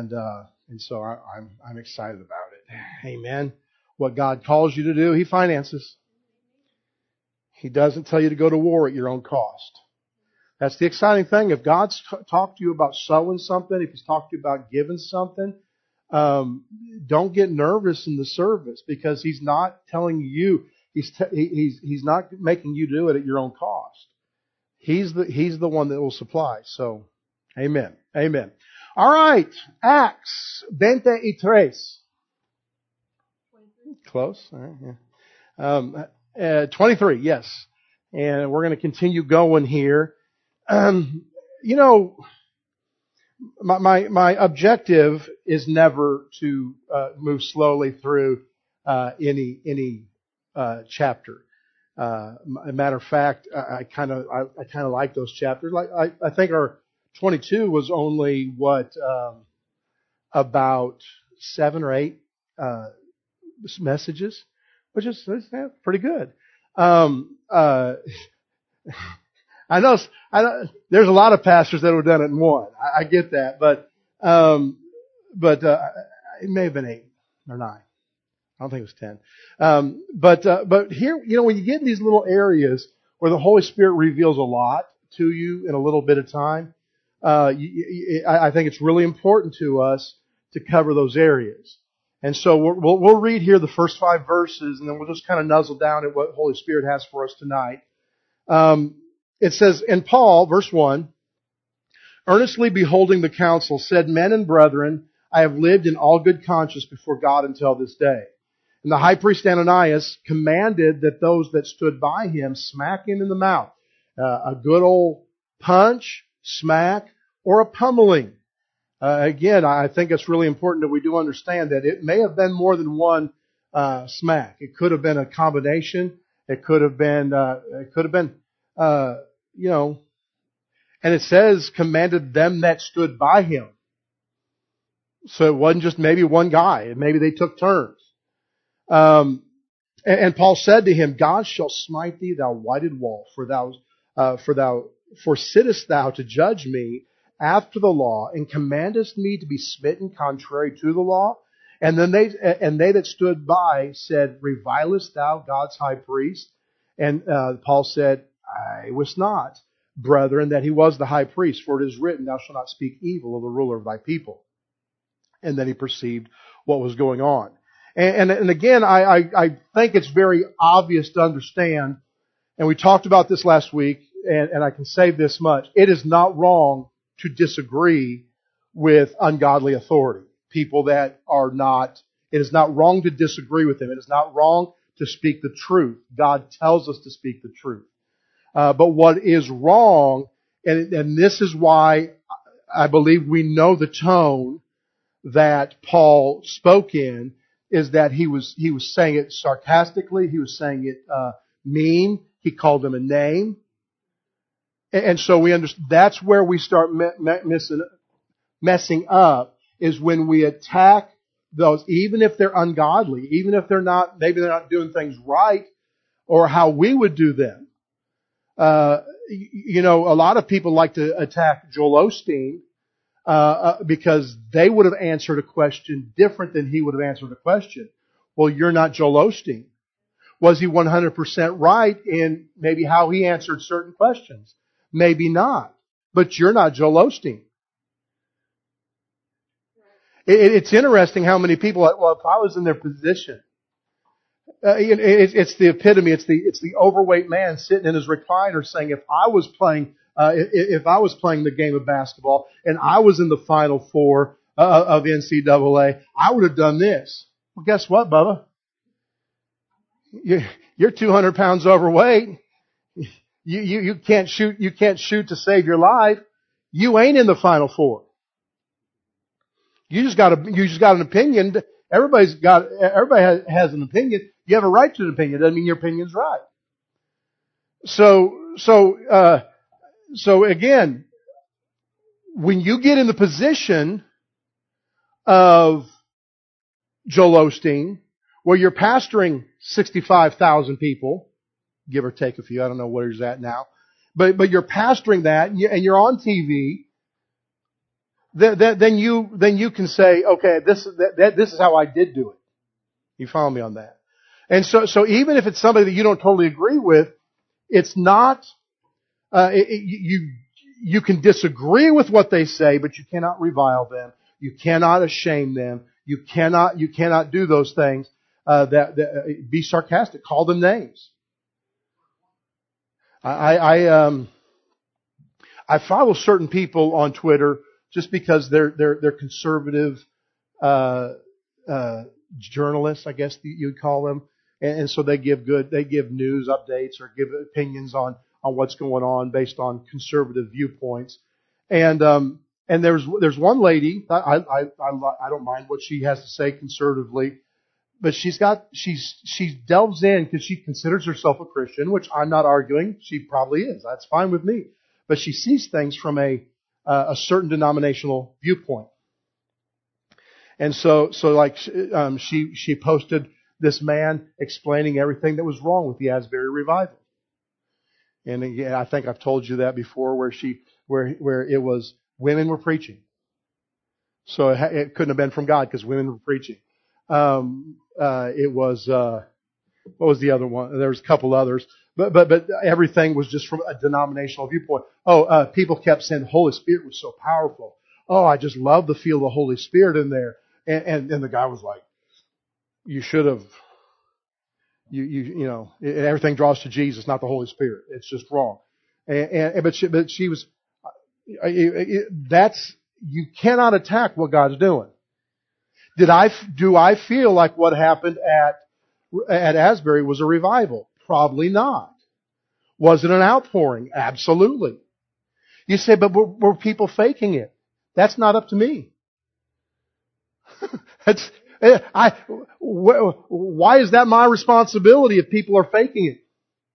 and so I'm excited about it. Amen. What God calls you to do, He finances. He doesn't tell you to go to war at your own cost. That's the exciting thing. If God's talked to you about sowing something, if He's talked to you about giving something, don't get nervous in the service, because He's not telling you. He's not making you do it at your own cost. He's the one that will supply. So, amen. Amen. All right. Acts 23. Close. All right, yeah. 23, yes. And we're going to continue going here. You know, my objective is never to move slowly through any chapter. A matter of fact, I kind of like those chapters. Like I think our 22 was only about 7 or 8 messages, which is pretty good. I know there's a lot of pastors that have done it in one. I get that, but it may have been 8 or 9. I don't think it was 10. But here, you know, when you get in these little areas where the Holy Spirit reveals a lot to you in a little bit of time, I think it's really important to us to cover those areas. And so we'll read here the first 5 verses, and then we'll just kind of nuzzle down at what the Holy Spirit has for us tonight. It says, and Paul, verse 1, earnestly beholding the council, said, Men and brethren, I have lived in all good conscience before God until this day. And the high priest Ananias commanded that those that stood by him smack him in the mouth. A good old punch, smack, or a pummeling. Again, I think it's really important that we do understand that it may have been more than one smack. It could have been a combination. It could have been, you know, and it says commanded them that stood by him. So it wasn't just maybe one guy. Maybe they took turns. And Paul said to him, God shall smite thee, thou whited wall, for sittest thou to judge me after the law, and commandest me to be smitten contrary to the law? And then they that stood by said, Revilest thou God's high priest? And Paul said, I wist not, brethren, that he was the high priest, for it is written, Thou shalt not speak evil of the ruler of thy people. And then he perceived what was going on. And again, I think it's very obvious to understand, and we talked about this last week, and I can say this much, it is not wrong to disagree with ungodly authority. People that are not, it is not wrong to disagree with them. It is not wrong to speak the truth. God tells us to speak the truth. But what is wrong, and this is why I believe we know the tone that Paul spoke in, is that he was saying it sarcastically. He was saying it mean. He called them a name. And so we understand that's where we start messing up, is when we attack those, even if they're ungodly, even if maybe they're not doing things right or how we would do them. You know, a lot of people like to attack Joel Osteen because they would have answered a question different than he would have answered a question. Well, you're not Joel Osteen. Was he 100% right in maybe how he answered certain questions? Maybe not. But you're not Joel Osteen. It's interesting how many people, well, if I was in their position, it's the epitome. It's the overweight man sitting in his recliner saying, if I was playing the game of basketball and I was in the Final Four of NCAA, I would have done this. Well, guess what, Bubba? You're 200 pounds overweight. You can't shoot. You can't shoot to save your life. You ain't in the Final Four. You just got an opinion. Everybody has an opinion. You have a right to an opinion. It doesn't mean your opinion's right. So again, when you get in the position of Joel Osteen, where you're pastoring 65,000 people, give or take a few, I don't know where he's at now, but you're pastoring that, and you're on TV, then you can say, okay, this is how I did do it. You follow me on that? And so even if it's somebody that you don't totally agree with, it's not, you can disagree with what they say, but you cannot revile them. You cannot shame them. You cannot do those things, be sarcastic, call them names. I follow certain people on Twitter just because they're conservative, journalists, I guess you'd call them. And so they give news updates or give opinions on what's going on based on conservative viewpoints. And there's one lady, I don't mind what she has to say conservatively, but she delves in because she considers herself a Christian, which I'm not arguing. She probably is. That's fine with me. But she sees things from a certain denominational viewpoint. And so like, she posted this man explaining everything that was wrong with the Asbury revival. And again, I think I've told you that before, where it was women were preaching. So it couldn't have been from God because women were preaching. It was, what was the other one? There was a couple others, but everything was just from a denominational viewpoint. People kept saying the Holy Spirit was so powerful. Oh, I just love to feel the Holy Spirit in there. And the guy was like, you should have, everything draws to Jesus, not the Holy Spirit. It's just wrong. But she was, you cannot attack what God's doing. Do I feel like what happened at Asbury was a revival? Probably not. Was it an outpouring? Absolutely. You say, but were people faking it? That's not up to me. Why is that my responsibility if people are faking it?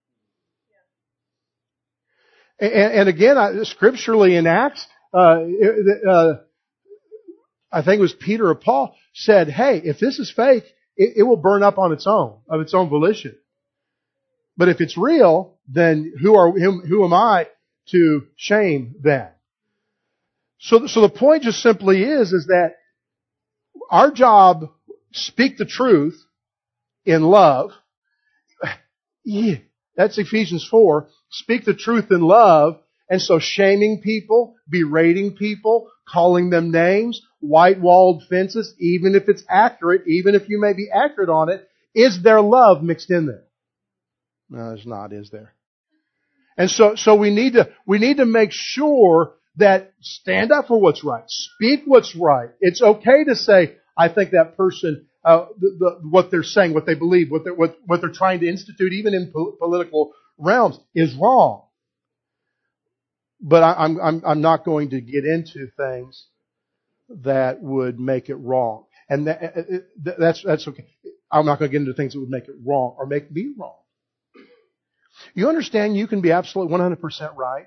And again, scripturally in Acts, I think it was Peter or Paul said, hey, if this is fake, it will burn up on its own, of its own volition. But if it's real, then who am I to shame them? So the point just simply is that our job, speak the truth in love. Yeah, that's Ephesians 4. Speak the truth in love. And so shaming people, berating people, calling them names, white-walled fences, even if it's accurate, even if you may be accurate on it, is there love mixed in there? No, there's not, is there? And so we need to make sure that stand up for what's right. Speak what's right. It's okay to say, I think that person, what they're saying, what they believe, what they're trying to institute, even in political realms, is wrong. But I'm not going to get into things that would make it wrong, and that's okay. I'm not going to get into things that would make it wrong or make me wrong. You understand? You can be absolutely 100% right,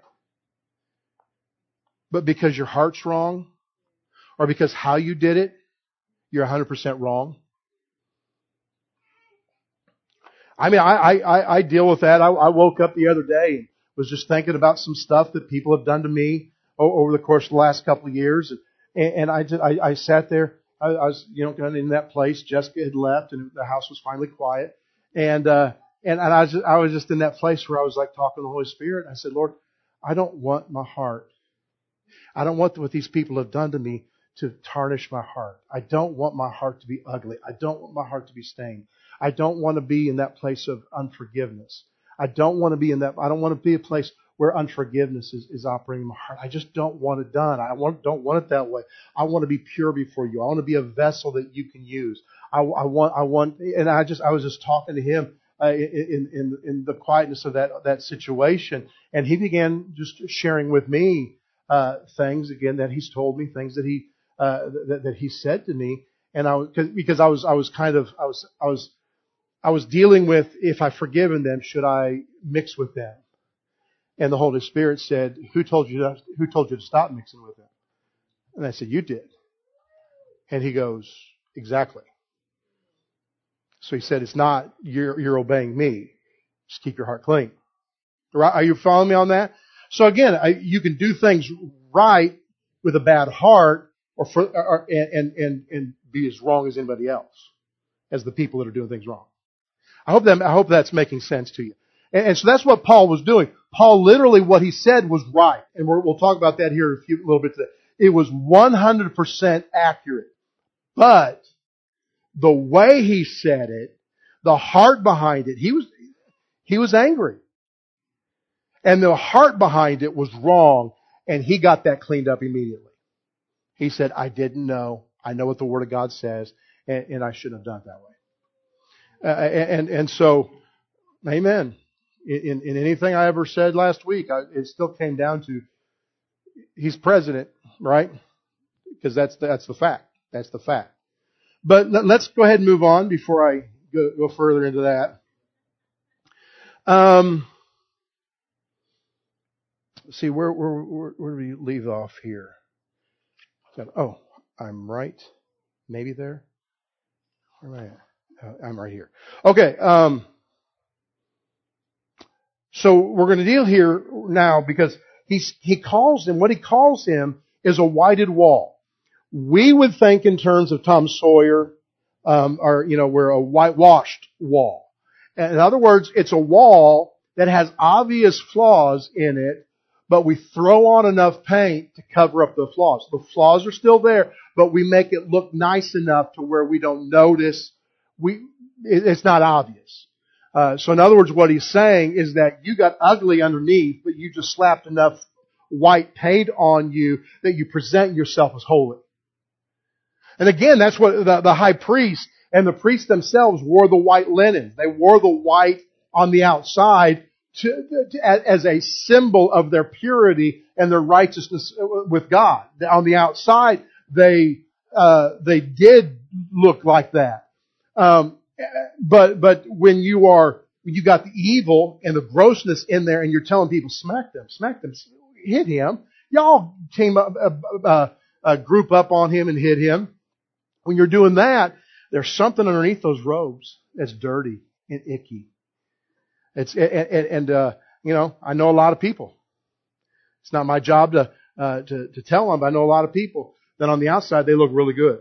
but because your heart's wrong, or because how you did it, you're 100% wrong. I mean, I deal with that. I woke up the other day and was just thinking about some stuff that people have done to me over the course of the last couple of years. And I sat there. I was, in that place. Jessica had left and the house was finally quiet. And I was just in that place where I was like talking to the Holy Spirit. And I said, Lord, I don't want my heart. I don't want what these people have done to me to tarnish my heart. I don't want my heart to be ugly. I don't want my heart to be stained. I don't want to be in that place of unforgiveness. I don't want to be a place where unforgiveness is operating in my heart. I just don't want it done. Don't want it that way. I want to be pure before you. I want to be a vessel that you can use. I was just talking to him in the quietness of that situation, and he began just sharing with me things again that he's told me, things that he said to me, and I was dealing with, if I've forgiven them, should I mix with them? And the Holy Spirit said, who told you to stop mixing with them? And I said, you did. And he goes, exactly. So he said, it's not you're obeying me. Just keep your heart clean. Right? Are you following me on that? So again, you can do things right with a bad heart and be as wrong as anybody else, as the people that are doing things wrong. I hope that's making sense to you. And so that's what Paul was doing. Paul literally, what he said was right. And we'll talk about that here a little bit today. It was 100% accurate. But the way he said it, the heart behind it, he was angry. And the heart behind it was wrong, and he got that cleaned up immediately. He said, I didn't know. I know what the Word of God says, and I shouldn't have done it that way. And so, amen. In anything I ever said last week, it still came down to he's president, right? Because that's the fact. That's the fact. But let's go ahead and move on before I go further into that. See, where do we leave off here? Oh, I'm right. Maybe there. Where am I at? I'm right here. Okay. So we're going to deal here now because he calls him, what he calls him is a whited wall. We would think in terms of Tom Sawyer, we're a whitewashed wall. In other words, it's a wall that has obvious flaws in it, but we throw on enough paint to cover up the flaws. The flaws are still there, but we make it look nice enough to where we don't notice. It's not obvious. So in other words, what he's saying is that you got ugly underneath, but you just slapped enough white paint on you that you present yourself as holy. And again, that's what the high priest and the priests themselves wore the white linen. They wore the white on the outside as a symbol of their purity and their righteousness with God. On the outside, they did look like that. But when you got the evil and the grossness in there, and you're telling people, smack them, hit him. Y'all came up, group up on him and hit him. When you're doing that, there's something underneath those robes that's dirty and icky. I know a lot of people. It's not my job to tell them, but I know a lot of people that on the outside they look really good.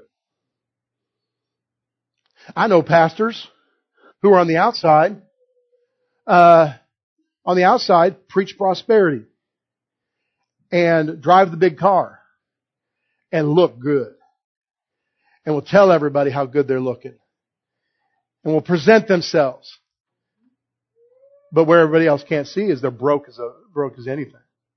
I know pastors who are on the outside preach prosperity and drive the big car and look good and will tell everybody how good they're looking and will present themselves. But where everybody else can't see is they're broke as anything.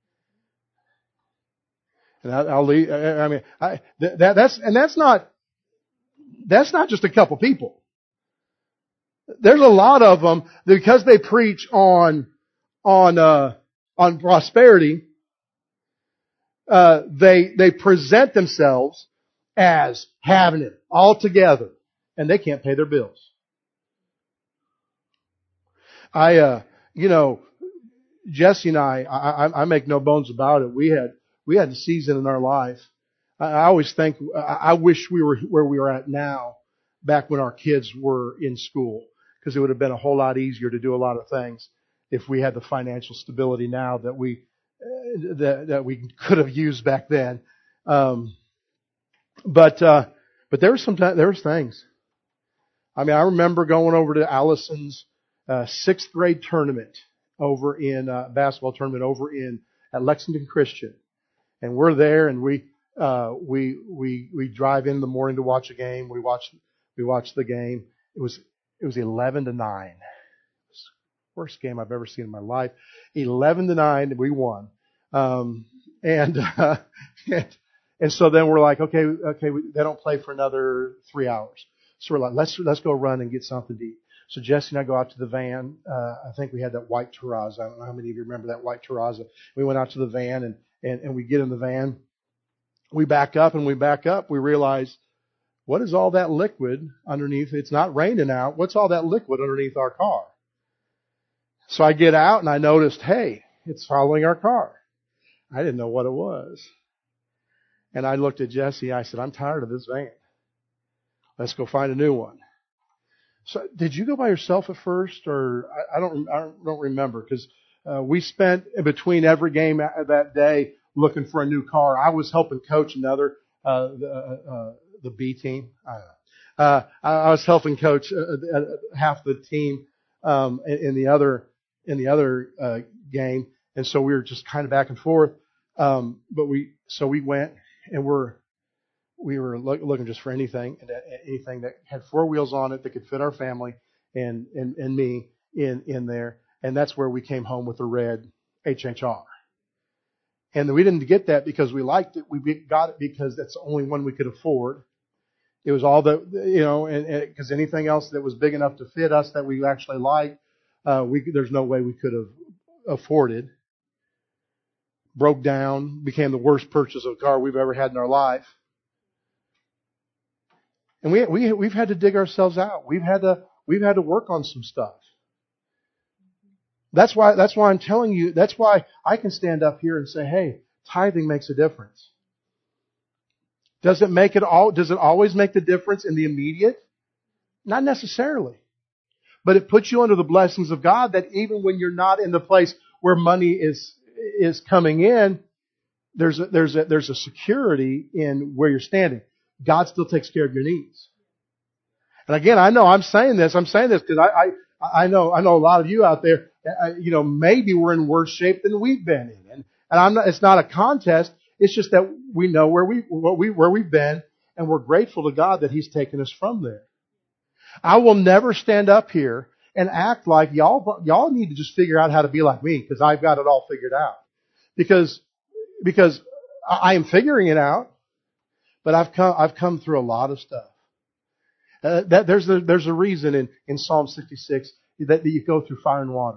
And I'll leave. I mean, that's not just a couple people. There's a lot of them because they preach on prosperity. They present themselves as having it all together, and they can't pay their bills. Jesse and I make no bones about it. We had a season in our life. I always think, I wish we were where we are at now, back when our kids were in school, because it would have been a whole lot easier to do a lot of things if we had the financial stability now that we could have used back then. But there was things. I mean, I remember going over to Allison's sixth grade tournament over in basketball tournament over at Lexington Christian, and we're there, and we drive in the morning to watch a game. We watched the game. It was 11-9. It was the worst game I've ever seen in my life. 11-9, we won. And so then we're like, okay, they don't play for another 3 hours. So we're like, let's go run and get something to eat. So Jesse and I go out to the van. I think we had that white Terrazza. I don't know how many of you remember that white Terrazza. We went out to the van and we get in the van. We back up. We realize, what is all that liquid underneath? It's not raining out. What's all that liquid underneath our car? So I get out and I noticed, hey, it's following our car. I didn't know what it was. And I looked at Jesse. I said, I'm tired of this van. Let's go find a new one. So did you go by yourself at first, or I don't remember, because we spent in between every game that day looking for a new car. I was helping coach another, the B team. I don't know. I was helping coach half the team in the other game, and so we were just kind of back and forth. But we went and we were looking just for anything that had four wheels on it that could fit our family and me in there, and that's where we came home with the red HHR. And we didn't get that because we liked it. We got it because that's the only one we could afford. It was all the, and because anything else that was big enough to fit us that we actually liked, there's no way we could have afforded. Broke down, became the worst purchase of a car we've ever had in our life. And we've had to dig ourselves out. We've had to work on some stuff. That's why I'm telling you, that's why I can stand up here and say, hey, tithing makes a difference. Does it always make the difference in the immediate? Not necessarily. But it puts you under the blessings of God that even when you're not in the place where money is coming in, there's a security in where you're standing. God still takes care of your needs. And again, I know I'm saying this because I know a lot of you out there, maybe we're in worse shape than we've been in. And it's not a contest. It's just that we know where we've been, and we're grateful to God that He's taken us from there. I will never stand up here and act like y'all need to just figure out how to be like me because I've got it all figured out. Because I am figuring it out, but I've come through a lot of stuff. There's a reason in Psalm 66 that you go through fire and water.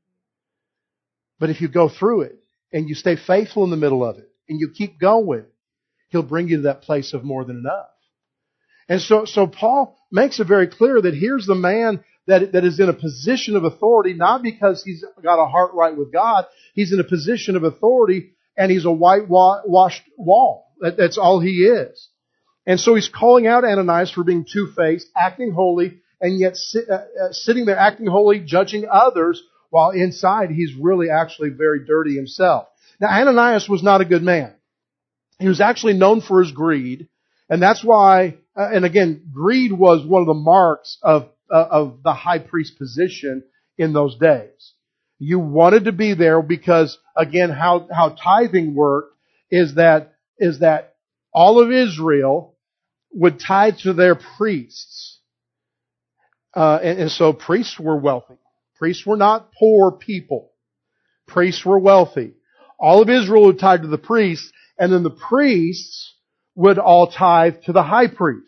But if you go through it and you stay faithful in the middle of it and you keep going, He'll bring you to that place of more than enough. And so Paul makes it very clear that here's the man that is in a position of authority, not because he's got a heart right with God. He's in a position of authority and he's a whitewashed wall. That's all he is. And so he's calling out Ananias for being two-faced, acting holy, and yet sitting there acting holy, judging others, while inside he's really actually very dirty himself. Now Ananias was not a good man. He was actually known for his greed, and that's why, and again, greed was one of the marks of the high priest position in those days. You wanted to be there because, again, how tithing worked is that all of Israel would tithe to their priests. And so priests were wealthy. Priests were not poor people. Priests were wealthy. All of Israel would tithe to the priests, and then the priests would all tithe to the high priest.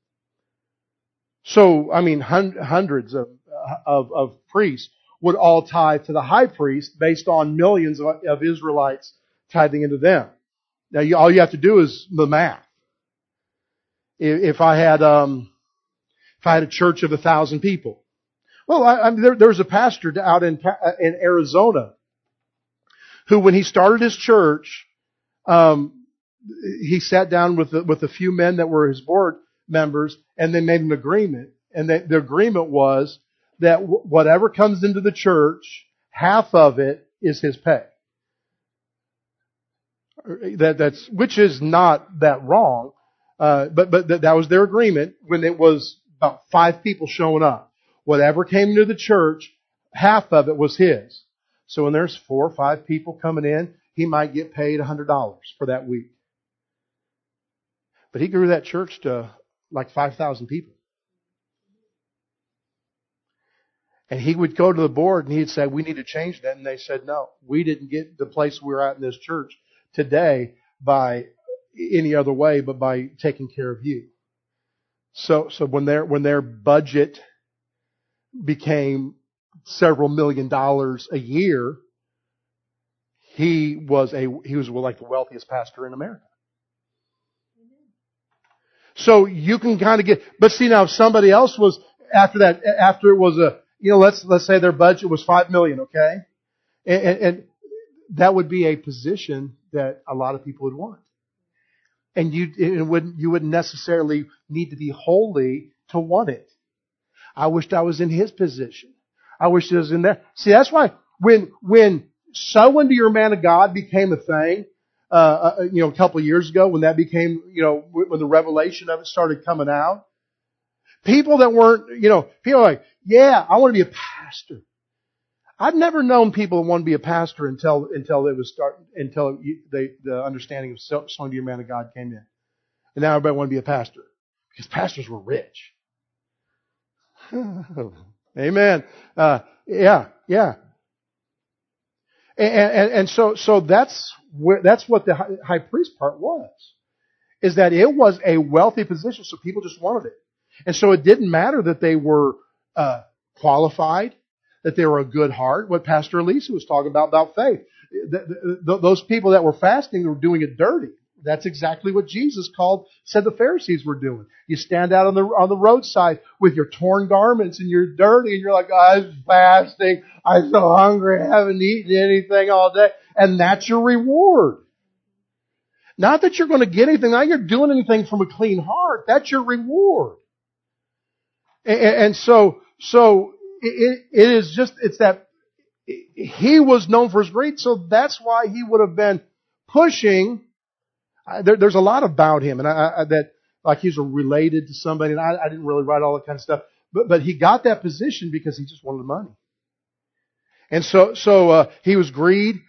So, hundreds of priests would all tithe to the high priest based on millions of Israelites tithing into them. Now, all you have to do is the math. If I had a church of 1,000 people, well, there was a pastor out in Arizona who, when he started his church, he sat down with a few men that were his board members, and they made an agreement. And the agreement was that whatever comes into the church, half of it is his pay. Which is not that wrong. But that was their agreement when it was about 5 people showing up. Whatever came into the church, half of it was his. So when there's 4 or 5 people coming in, he might get paid $100 for that week. But he grew that church to like 5,000 people. And he would go to the board and he'd say, we need to change that. And they said, no, we didn't get the place we're at in this church today by any other way but by taking care of you. So when their budget became several $1 million a year, he was like the wealthiest pastor in America. So you can kind of get, but see now if somebody else was after it was let's say their budget was $5 million, okay? And that would be a position that a lot of people would want. And you wouldn't necessarily need to be holy to want it. I wished I was in his position. I wished I was in there. See, that's why when sow into your man of God became a thing, a couple of years ago when that became, when the revelation of it started coming out. People that weren't, people are like, yeah, I want to be a pastor. I've never known people that want to be a pastor until the understanding of sowing to your man of God came in. And now everybody want to be a pastor because pastors were rich. Amen. Yeah. And so that's what the high priest part was, is that it was a wealthy position, so people just wanted it. And so it didn't matter that they were qualified, that they were a good heart. What Pastor Elisa was talking about faith. Those people that were fasting were doing it dirty. That's exactly what Jesus said the Pharisees were doing. You stand out on the roadside with your torn garments and you're dirty and you're like, I'm fasting. I'm so hungry. I haven't eaten anything all day. And that's your reward. Not that you're going to get anything. Not you're doing anything from a clean heart. That's your reward. And so it is just, it's that he was known for his greed. So that's why he would have been pushing. There's a lot about him, and that like he's related to somebody, and I didn't really write all that kind of stuff, but he got that position because he just wanted the money, and so he was greed.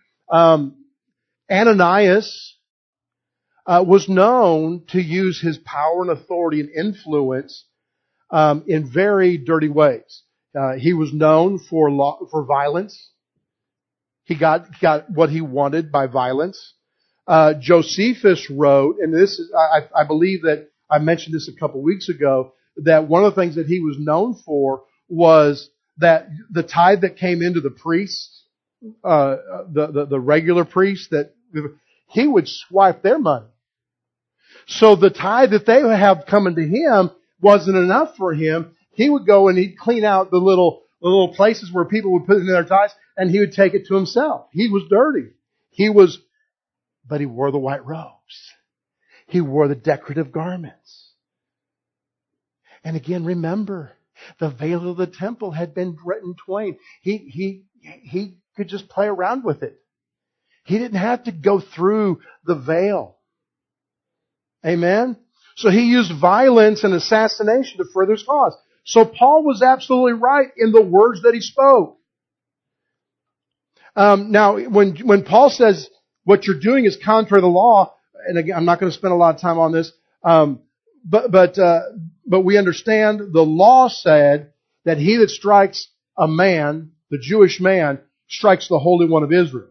Ananias was known to use his power and authority and influence in very dirty ways. He was known for violence. He got what he wanted by violence. Josephus wrote, and this is, I believe that I mentioned this a couple weeks ago, that one of the things that he was known for was that the tithe that came into the priests, the regular priests, that he would swipe their money. So the tithe that they would have coming to him wasn't enough for him. He would go and he'd clean out the little places where people would put in their tithes, and he would take it to himself. He was dirty. But he wore the white robes. He wore the decorative garments. And again, remember, the veil of the temple had been rent in twain. He could just play around with it. He didn't have to go through the veil. Amen? So he used violence and assassination to further his cause. So Paul was absolutely right in the words that he spoke. Now, when Paul says, what you're doing is contrary to the law, and again, I'm not going to spend a lot of time on this, but we understand the law said that he that strikes a man, the Jewish man, strikes the Holy One of Israel.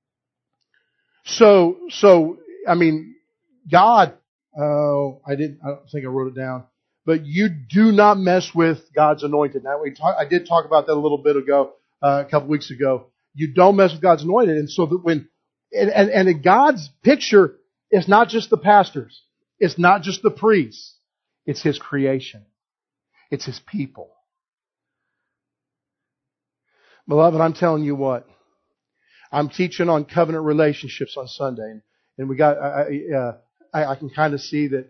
So I mean, God, I don't think I wrote it down, but you do not mess with God's anointed. Now I did talk about that a little bit ago, a couple weeks ago. You don't mess with God's anointed, and so that and in God's picture, it's not just the pastors. It's not just the priests. It's His creation. It's His people. Beloved, I'm telling you what. I'm teaching on covenant relationships on Sunday, and we got. I can kind of see that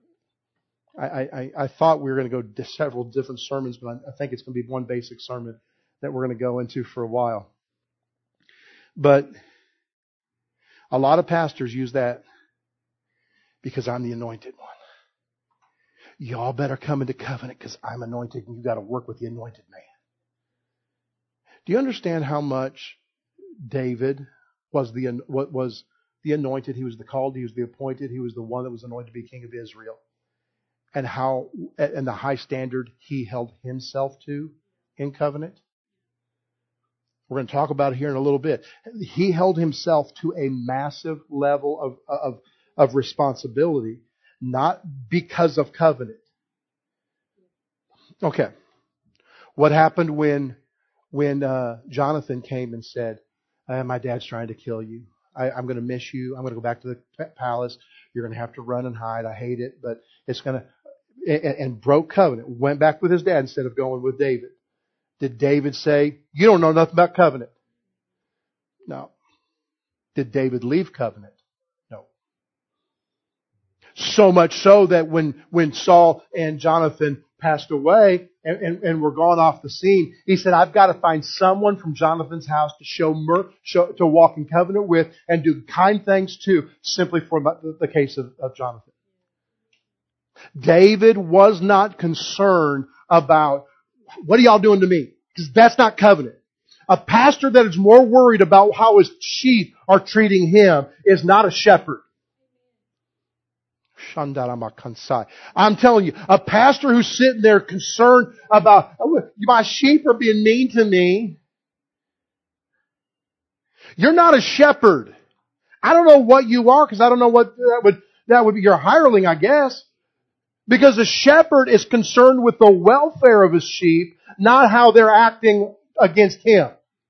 I thought we were going to go to several different sermons, but I think it's going to be one basic sermon that we're going to go into for a while. But a lot of pastors use that because I'm the anointed one. Y'all better come into covenant because I'm anointed and you got to work with the anointed man. Do you understand how much David was the anointed? He was the called, he was the appointed, he was the one that was anointed to be king of Israel. And the high standard he held himself to in covenant. We're going to talk about it here in a little bit. He held himself to a massive level of responsibility, not because of covenant. Okay. What happened when Jonathan came and said, my dad's trying to kill you. I'm going to miss you. I'm going to go back to the palace. You're going to have to run and hide. I hate it, but it's going to... And broke covenant. Went back with his dad instead of going with David. Did David say, you don't know nothing about covenant? No. Did David leave covenant? No. So much so that when Saul and Jonathan passed away and were gone off the scene, he said, I've got to find someone from Jonathan's house to to walk in covenant with and do kind things to, simply for the case of Jonathan. David was not concerned about, what are y'all doing to me? Because that's not covenant. A pastor that is more worried about how his sheep are treating him is not a shepherd. I'm telling you, a pastor who's sitting there concerned about, my sheep are being mean to me. You're not a shepherd. I don't know what you are, because I don't know what that would be. You're a hireling, I guess. Because a shepherd is concerned with the welfare of his sheep, not how they're acting against him.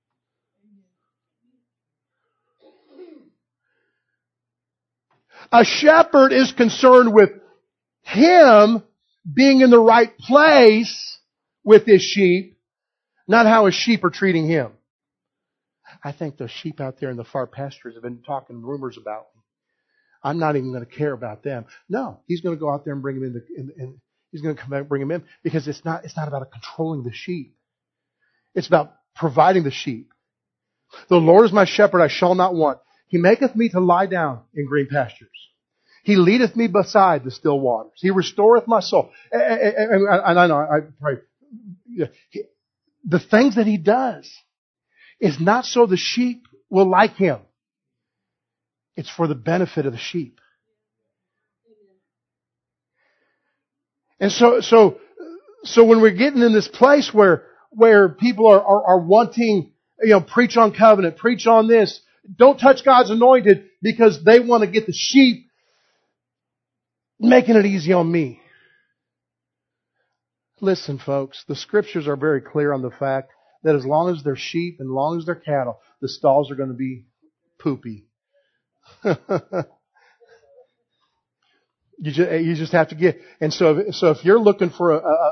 A shepherd is concerned with him being in the right place with his sheep, not how his sheep are treating him. I think those sheep out there in the far pastures have been talking rumors about me. I'm not even going to care about them. No, he's going to go out there and bring them in. He's going to come back and bring them in, because it's not about controlling the sheep. It's about providing the sheep. The Lord is my shepherd; I shall not want. He maketh me to lie down in green pastures. He leadeth me beside the still waters. He restoreth my soul. And I know, I pray. The things that He does is not so the sheep will like Him. It's for the benefit of the sheep. And so when we're getting in this place where people are wanting, preach on covenant, preach on this, don't touch God's anointed, because they want to get the sheep, making it easy on me. Listen, folks, the Scriptures are very clear on the fact that as long as they're sheep and as long as they're cattle, the stalls are going to be poopy. You just have to get. And so if you're looking for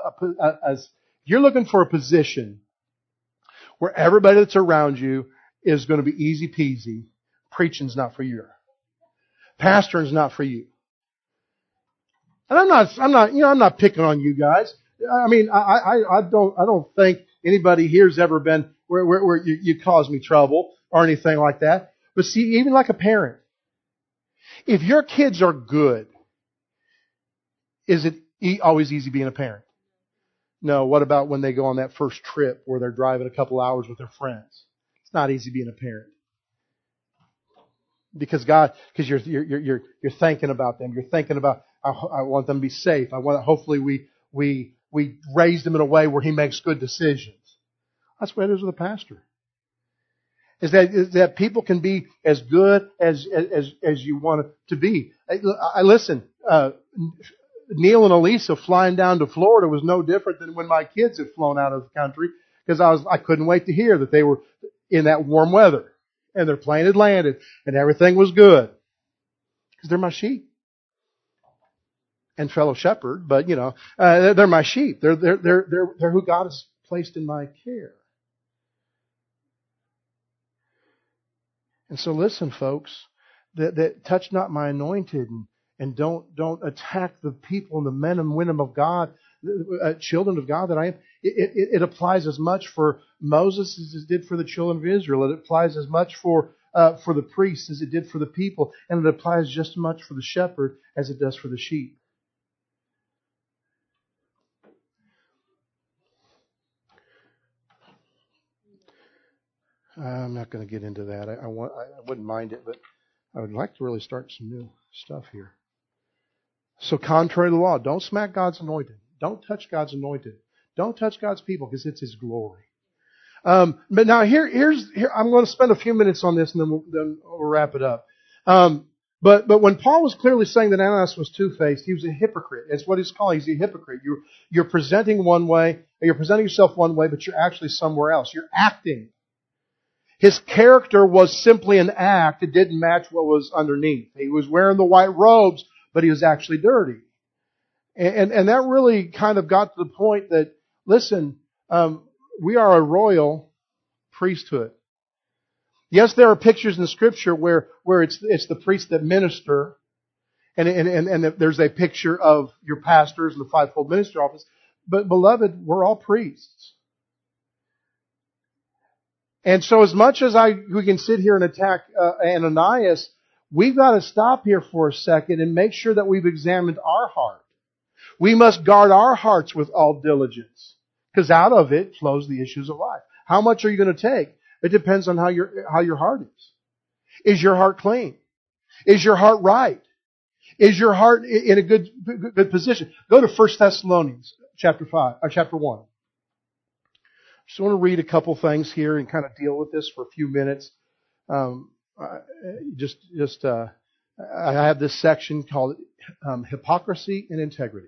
a position where everybody that's around you is going to be easy peasy, preaching's not for you. Pastoring's not for you. And I'm not picking on you guys. I mean, I don't think anybody here's ever been where you cause me trouble or anything like that. But see, even like a parent, if your kids are good, is it always easy being a parent? No. What about when they go on that first trip where they're driving a couple hours with their friends? It's not easy being a parent. Because you're thinking about them. You're thinking about, I want them to be safe. Hopefully we raise them in a way where He makes good decisions. That's what it is with a pastor. Is that people can be as good as you want it to be. I listen. Neil and Elisa flying down to Florida was no different than when my kids had flown out of the country, because I couldn't wait to hear that they were in that warm weather and their plane had landed and everything was good, because they're my sheep and fellow shepherd. But they're my sheep. They're who God has placed in my care. And so listen, folks, that touch not my anointed, and don't attack the people and the men and women of God, children of God that I am. It applies as much for Moses as it did for the children of Israel. It applies as much for the priests as it did for the people, and it applies just as much for the shepherd as it does for the sheep. I'm not going to get into that. I wouldn't mind it, but I would like to really start some new stuff here. So contrary to the law, don't smack God's anointed. Don't touch God's anointed. Don't touch God's people, because it's His glory. But now here I'm going to spend a few minutes on this, and then we'll wrap it up. But when Paul was clearly saying that Ananias was two-faced, he was a hypocrite. It's what he's calling. He's a hypocrite. You're presenting one way, you're presenting yourself one way, but you're actually somewhere else. You're acting. His character was simply an act. It didn't match what was underneath. He was wearing the white robes, but he was actually dirty. And that really kind of got to the point that, listen, we are a royal priesthood. Yes, there are pictures in Scripture where it's the priests that minister, and there's a picture of your pastors and the fivefold ministry office. But beloved, we're all priests. And so as much as we can sit here and attack Ananias, we've got to stop here for a second and make sure that we've examined our heart. We must guard our hearts with all diligence, because out of it flows the issues of life. How much are you going to take? It depends on how your heart is. Is your heart clean? Is your heart right? Is your heart in a good position? Go to 1 Thessalonians chapter 1. Just want to read a couple things here and kind of deal with this for a few minutes. I have this section called hypocrisy and integrity.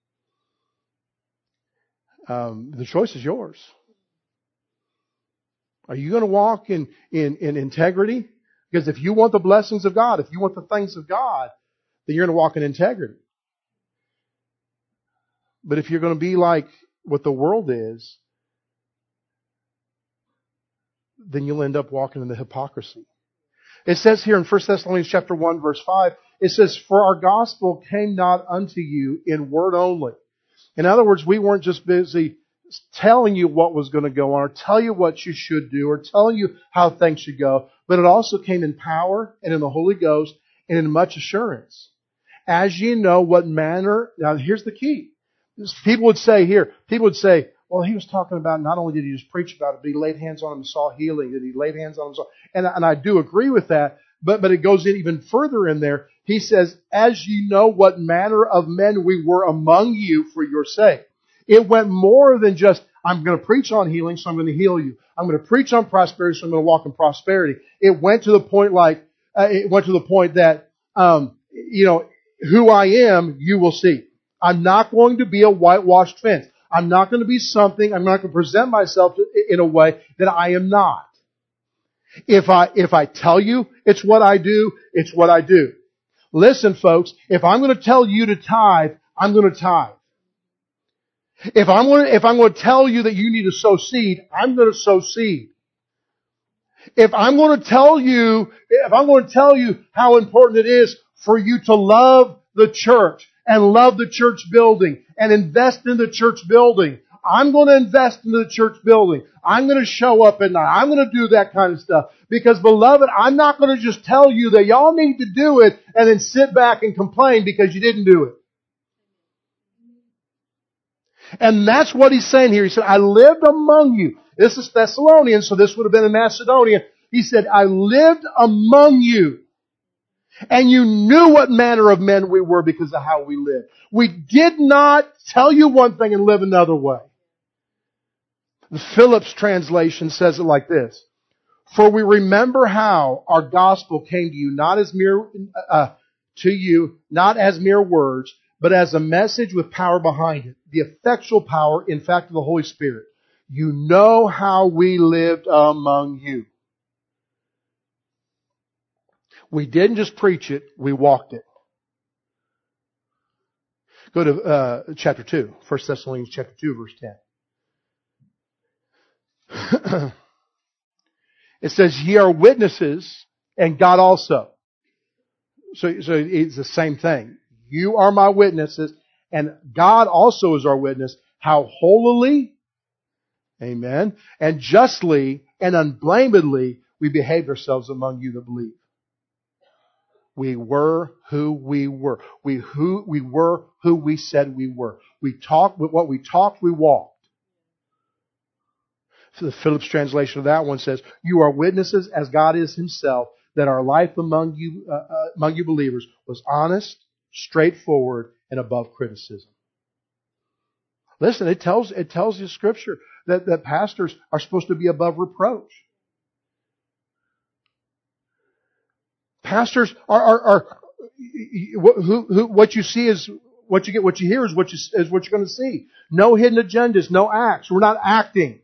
The choice is yours. Are you going to walk in integrity? Because if you want the blessings of God, if you want the things of God, then you're going to walk in integrity. But if you're going to be like what the world is, then you'll end up walking in the hypocrisy. It says here in 1 Thessalonians chapter 1 verse 5, it says, "For our gospel came not unto you in word only." In other words, we weren't just busy telling you what was going to go on or tell you what you should do or telling you how things should go, but it also came in power and in the Holy Ghost and in much assurance. As ye know what manner, now here's the key. People would say, well, he was talking about not only did he just preach about it, but he laid hands on him and saw healing. Did he laid hands on him and saw? And I do agree with that, but it goes in even further in there. He says, as ye know what manner of men we were among you for your sake. It went more than just, I'm going to preach on healing, so I'm going to heal you. I'm going to preach on prosperity, so I'm going to walk in prosperity. It went to the point that, who I am, you will see. I'm not going to be a whitewashed fence. I'm not going to be something, I'm not going to present myself in a way that I am not. If I tell you it's what I do, it's what I do. Listen, folks, if I'm going to tell you to tithe, I'm going to tithe. If I'm going to tell you that you need to sow seed, I'm going to sow seed. If I'm going to tell you how important it is for you to love the church and love the church building and invest in the church building, I'm going to invest in the church building. I'm going to show up at night. I'm going to do that kind of stuff. Because, beloved, I'm not going to just tell you that y'all need to do it and then sit back and complain because you didn't do it. And that's what he's saying here. He said, I lived among you. This is Thessalonians, so this would have been in Macedonia. He said, I lived among you. And you knew what manner of men we were because of how we lived. We did not tell you one thing and live another way. The Phillips translation says it like this. For we remember how our gospel came to you not as mere words, but as a message with power behind it. The effectual power, in fact, of the Holy Spirit. You know how we lived among you. We didn't just preach it, we walked it. Go to chapter 2, 1 Thessalonians chapter 2, verse 10. It says, ye are witnesses, and God also. So it's the same thing. You are my witnesses, and God also is our witness, how holily, amen, and justly and unblamedly we behaved ourselves among you that believe. We were who we were. We were who we said we were. We talked with what we talked, we walked. So the Phillips translation of that one says, you are witnesses as God is Himself, that our life among you believers was honest, straightforward, and above criticism. Listen, it tells you Scripture that pastors are supposed to be above reproach. Pastors are what you see is what you get. What you hear is what you're going to see. No hidden agendas, no acts. We're not acting.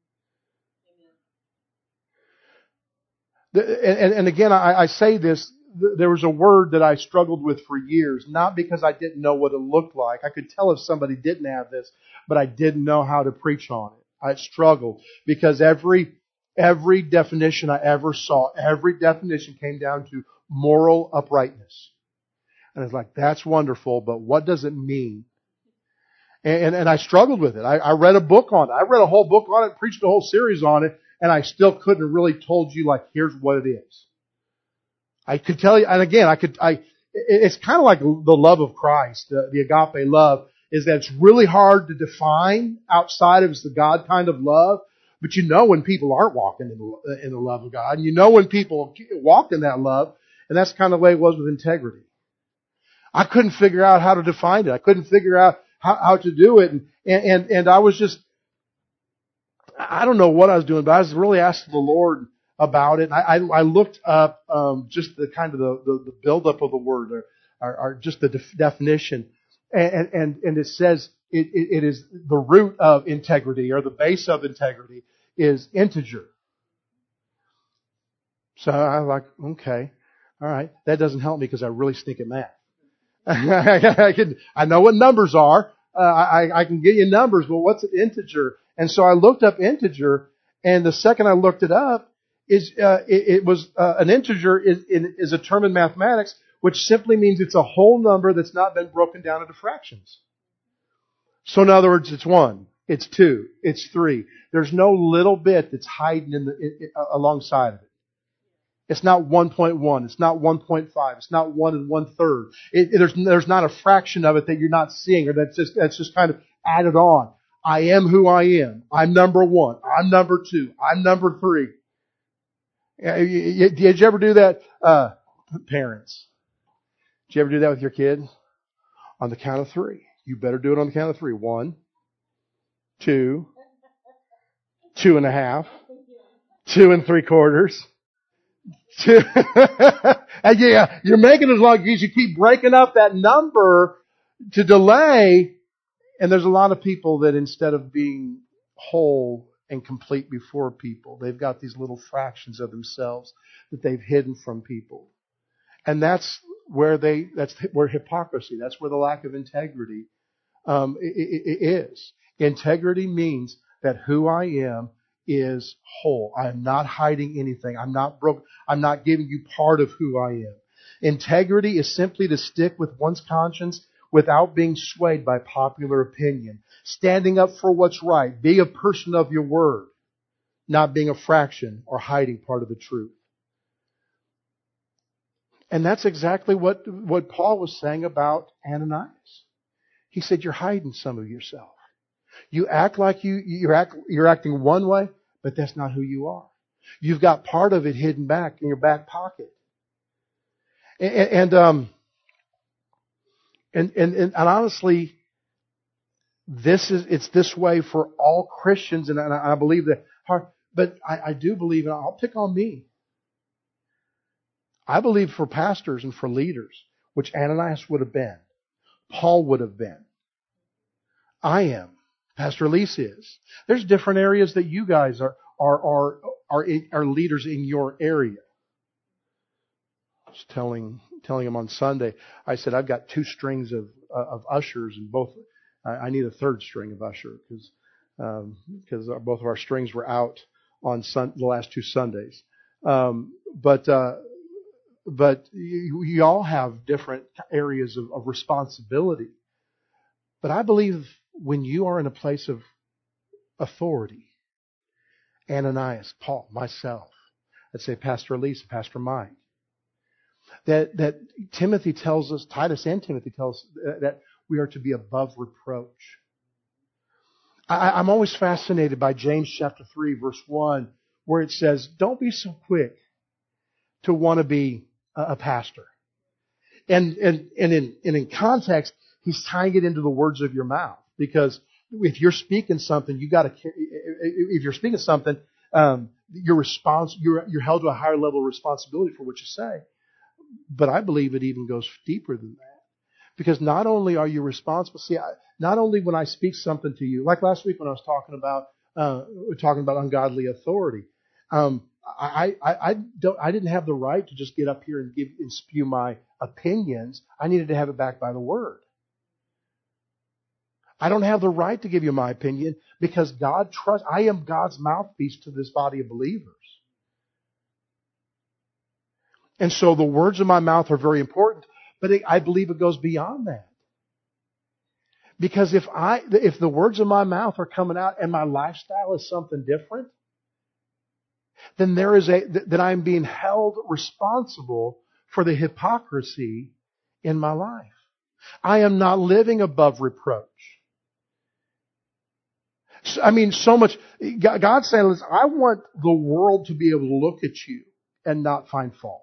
And again, I say this. There was a word that I struggled with for years, not because I didn't know what it looked like. I could tell if somebody didn't have this, but I didn't know how to preach on it. I struggled because every definition I ever saw, every definition came down to moral uprightness. And it's like, that's wonderful, but what does it mean? And I struggled with it. I read a book on it. I read a whole book on it, preached a whole series on it, and I still couldn't have really told you, like, here's what it is. I could tell you, and again, it's kind of like the love of Christ, the agape love, is that it's really hard to define outside of the God kind of love, but you know when people aren't walking in the love of God, and you know when people walk in that love, and that's kind of the way it was with integrity. I couldn't figure out how to define it. I couldn't figure out how to do it, and I was just, I don't know what I was doing, but I was really asking the Lord about it. I looked up just the kind of the buildup of the word, or just the definition, and it says it is the root of integrity, or the base of integrity is integer. So I'm like, okay, all right, that doesn't help me because I really stink at math. I know what numbers are. I can give you numbers, but what's an integer? And so I looked up integer, and the second I looked it up, it was an integer is a term in mathematics which simply means it's a whole number that's not been broken down into fractions. So in other words, it's 1, it's 2, it's 3. There's no little bit that's hiding alongside of it. It's not 1.1. It's not 1.5. It's not 1 1/3. There's not a fraction of it that you're not seeing, or that's just kind of added on. I am who I am. I'm number 1. I'm number 2. I'm number 3. Did you ever do that, parents? Did you ever do that with your kids? On the count of 3. You better do it on the count of 3. 1, 2, 2.5, 2 3/4. And yeah, you're making it as long as you keep breaking up that number to delay. And there's a lot of people that instead of being whole and complete before people, they've got these little fractions of themselves that they've hidden from people. And that's where hypocrisy, that's where the lack of integrity is. Integrity means that who I am is whole. I am not hiding anything. I'm not broke. I'm not giving you part of who I am. Integrity is simply to stick with one's conscience without being swayed by popular opinion. Standing up for what's right. Being a person of your word. Not being a fraction or hiding part of the truth. And that's exactly what Paul was saying about Ananias. He said, you're hiding some of yourself. You act like you're acting one way, but that's not who you are. You've got part of it hidden back in your back pocket. And honestly, it's this way for all Christians, and I believe that. But I do believe, and I'll pick on me. I believe for pastors and for leaders, which Ananias would have been, Paul would have been, I am, Pastor Elise is. There's different areas that you guys are leaders in your area. I was telling him on Sunday, I said, I've got 2 strings of ushers, and both, I need a 3rd string of usher because both of our strings were out on the last 2 Sundays. But you all have different areas of responsibility. But I believe when you are in a place of authority, Ananias, Paul, myself, let's say Pastor Elise, Pastor Mike, that Timothy tells us, Titus and Timothy tells us that we are to be above reproach. I'm always fascinated by James chapter 3, verse 1, where it says, don't be so quick to want to be a pastor. And in context, he's tying it into the words of your mouth. Because if you're speaking something, if you're speaking something, you're held to a higher level of responsibility for what you say. But I believe it even goes deeper than that. Because not only are you responsible, not only when I speak something to you, like last week when I was talking about ungodly authority, I didn't have the right to just get up here and spew my opinions. I needed to have it backed by the Word. I don't have the right to give you my opinion because I am God's mouthpiece to this body of believers. And so the words of my mouth are very important, but I believe it goes beyond that. Because if the words of my mouth are coming out and my lifestyle is something different, then then I'm being held responsible for the hypocrisy in my life. I am not living above reproach. So much. God's saying, listen, I want the world to be able to look at you and not find fault.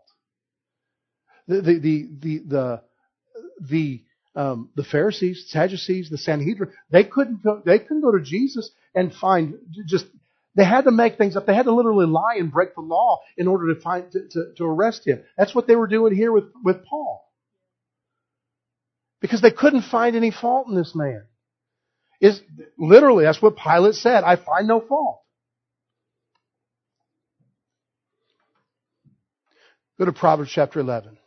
The Pharisees, Sadducees, the Sanhedrin, they couldn't go to Jesus and find they had to make things up. They had to literally lie and break the law in order to arrest him. That's what they were doing here with Paul. Because they couldn't find any fault in this man. Literally, that's what Pilate said. I find no fault. Go to Proverbs chapter 11.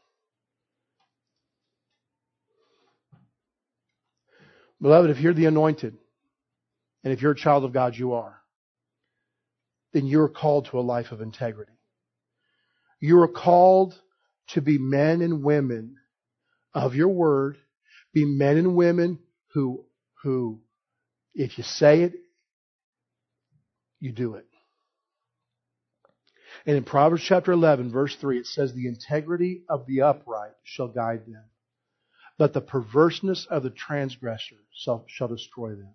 Beloved, if you're the anointed, and if you're a child of God, you are, then you're called to a life of integrity. You are called to be men and women of your word, be men and women who, if you say it, you do it. And in Proverbs chapter 11, verse 3, it says, the integrity of the upright shall guide them, but the perverseness of the transgressor shall destroy them.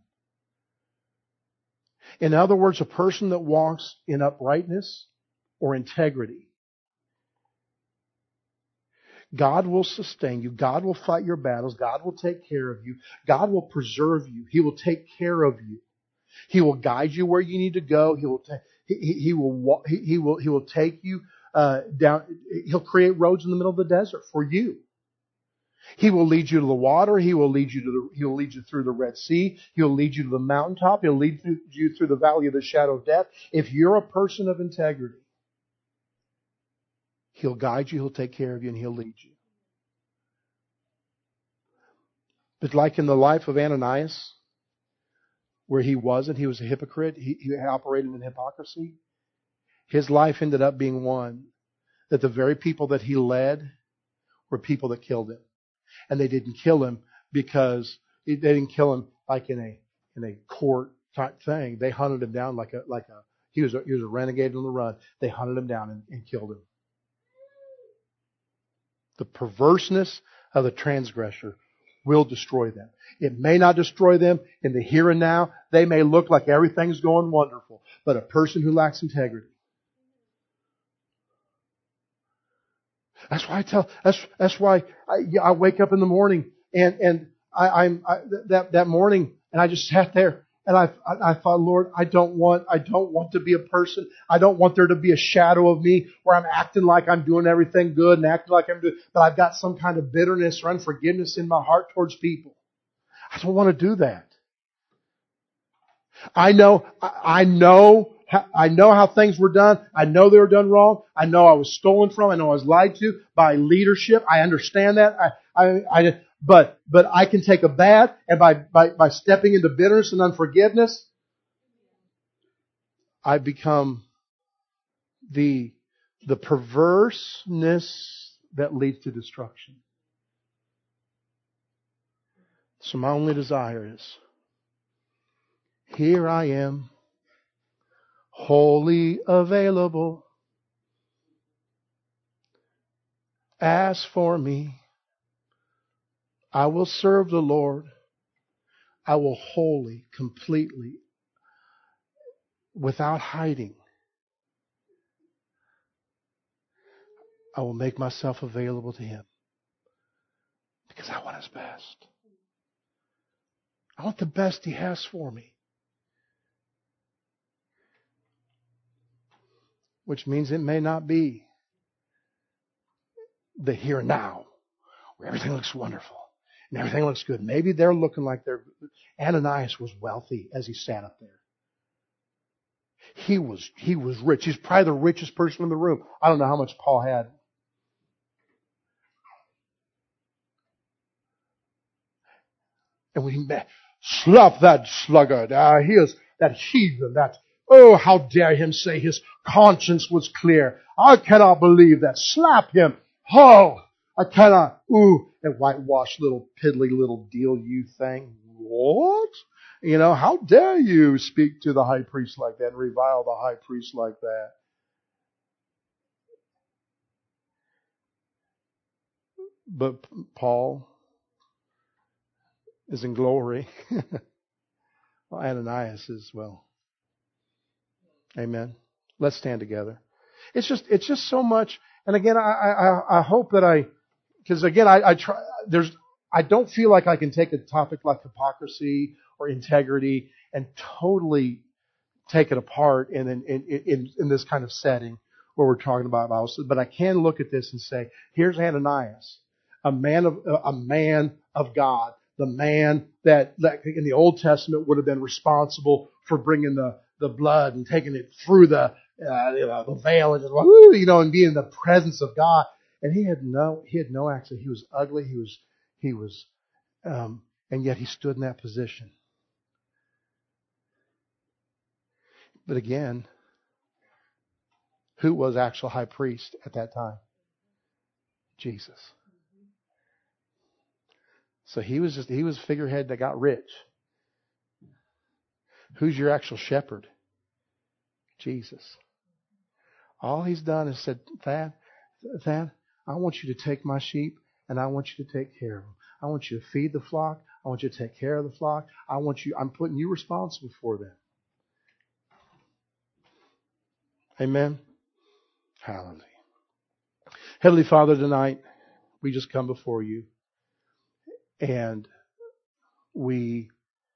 In other words, a person that walks in uprightness or integrity, God will sustain you. God will fight your battles. God will take care of you. God will preserve you. He will take care of you. He will guide you where you need to go. He will take you down. He'll create roads in the middle of the desert for you. He will lead you to the water. He'll lead you through the Red Sea. He'll lead you to the mountaintop. He'll lead you through the valley of the shadow of death. If you're a person of integrity, He'll guide you, He'll take care of you, and He'll lead you. But like in the life of Ananias, where he was a hypocrite, he operated in hypocrisy, his life ended up being one that the very people that he led were people that killed him. And they didn't kill him because they didn't kill him like in a court type thing. They hunted him down he was a renegade on the run. They hunted him down and killed him. The perverseness of the transgressor will destroy them. It may not destroy them in the here and now. They may look like everything's going wonderful. But a person who lacks integrity. That's why I wake up in the morning and that morning and I just sat there and I thought, Lord, I don't want to be a person. I don't want there to be a shadow of me where I'm acting like I'm doing everything good and acting like I'm doing, but I've got some kind of bitterness or unforgiveness in my heart towards people. I don't want to do that. I know how things were done. I know they were done wrong. I know I was stolen from. I know I was lied to by leadership. I understand that. But I can take a bad, and by stepping into bitterness and unforgiveness, I become the perverseness that leads to destruction. So my only desire is, here I am, wholly available. Ask for me. I will serve the Lord. I will wholly, completely, without hiding, I will make myself available to Him. Because I want His best. I want the best He has for me. Which means it may not be the here and now, where everything looks wonderful and everything looks good. Maybe they're looking like Ananias was wealthy as he sat up there. He was rich. He's probably the richest person in the room. I don't know how much Paul had. And when he met, slap that sluggard. He is that heathen, oh, how dare him say his conscience was clear. I cannot believe that. Slap him. Oh, I cannot. Ooh, that whitewashed little piddly little deal you thing. what? How dare you speak to the high priest like that and revile the high priest like that? But Paul is in glory. Well, Ananias as well. Amen. Let's stand together. It's just so much. And again, I hope that because again, I don't feel like I can take a topic like hypocrisy or integrity and totally take it apart in this kind of setting where we're talking about Bible. But I can look at this and say, here's Ananias, a man of God, the man that in the Old Testament would have been responsible for bringing the blood and taking it through the veil and and being in the presence of God. And he had no access. He was ugly. He was, and yet he stood in that position. But again, who was actual high priest at that time? Jesus. So he was a figurehead that got rich. Who's your actual shepherd? Jesus. All he's done is said, Thad, I want you to take my sheep and I want you to take care of them. I want you to feed the flock. I want you to take care of the flock. I'm putting you responsible for them. Amen. Hallelujah. Heavenly Father, tonight we just come before you and we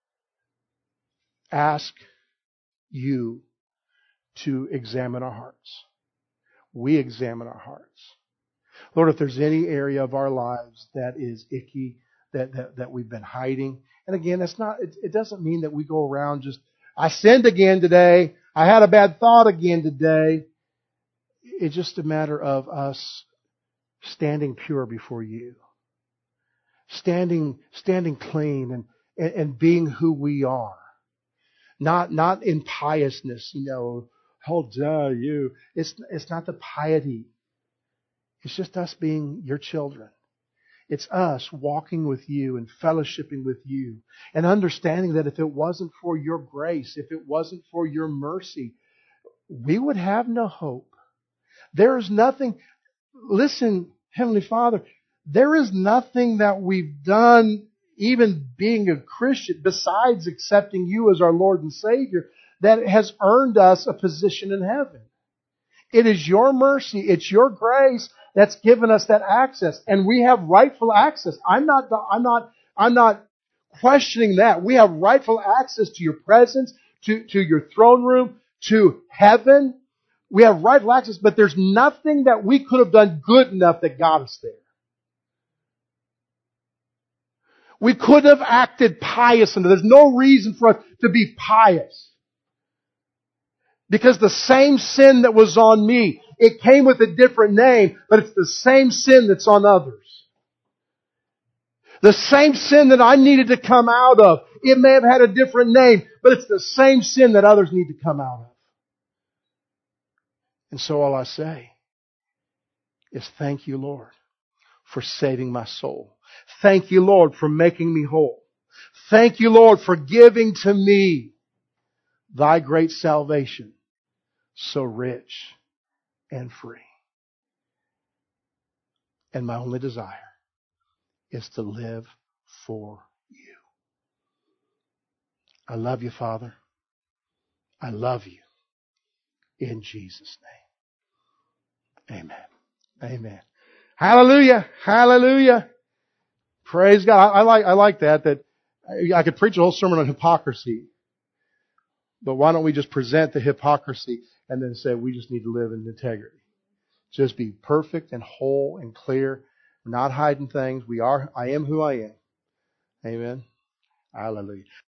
ask you to examine our hearts. We examine our hearts. Lord, if there's any area of our lives that is icky, that we've been hiding, and again, it doesn't mean that we go around just, I sinned again today, I had a bad thought again today. It's just a matter of us standing pure before you. Standing clean and being who we are. Not in piousness, how dare you. It's not the piety. It's just us being your children. It's us walking with you and fellowshipping with you and understanding that if it wasn't for your grace, if it wasn't for your mercy, we would have no hope. There is nothing, listen, Heavenly Father, there is nothing that we've done, even being a Christian, besides accepting you as our Lord and Savior, that has earned us a position in heaven. It is your mercy, it's your grace that's given us that access, and we have rightful access. I'm not questioning that. We have rightful access to your presence, to your throne room, to heaven. We have rightful access, but there's nothing that we could have done good enough that got us there. We could have acted pious, and there's no reason for us to be pious. Because the same sin that was on me, it came with a different name, but it's the same sin that's on others. The same sin that I needed to come out of, it may have had a different name, but it's the same sin that others need to come out of. And so all I say is thank you, Lord, for saving my soul. Thank you, Lord, for making me whole. Thank you, Lord, for giving to me thy great salvation, so rich and free. And my only desire is to live for you. I love you, Father. I love you. In Jesus' name. Amen. Amen. Hallelujah. Hallelujah. Praise God. I like that I could preach a whole sermon on hypocrisy. But why don't we just present the hypocrisy and then say we just need to live in integrity. Just be perfect and whole and clear. We're not hiding things. I am who I am. Amen. Hallelujah.